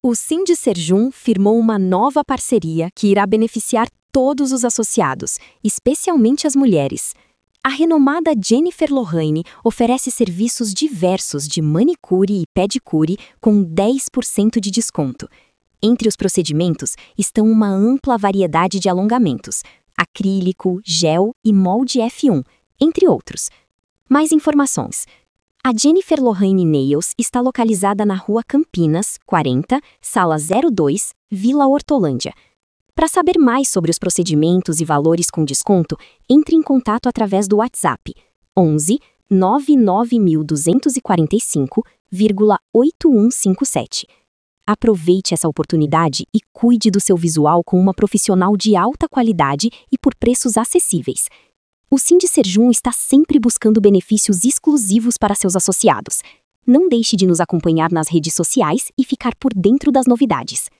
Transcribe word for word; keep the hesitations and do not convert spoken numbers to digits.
O Sindserjum firmou uma nova parceria que irá beneficiar todos os associados, especialmente as mulheres. A renomada Jennifer Lorraine oferece serviços diversos de manicure e pedicure com dez por cento de desconto. Entre os procedimentos estão uma ampla variedade de alongamentos, acrílico, gel e molde F um, entre outros. Mais informações. A Jennifer Lorraine Nails está localizada na Rua Campinas, quarenta, Sala zero dois, Vila Hortolândia. Para saber mais sobre os procedimentos e valores com desconto, entre em contato através do WhatsApp onze, nove nove dois quatro cinco, oito um cinco sete. Aproveite essa oportunidade e cuide do seu visual com uma profissional de alta qualidade e por preços acessíveis. O Sindserjum está sempre buscando benefícios exclusivos para seus associados. Não deixe de nos acompanhar nas redes sociais e ficar por dentro das novidades.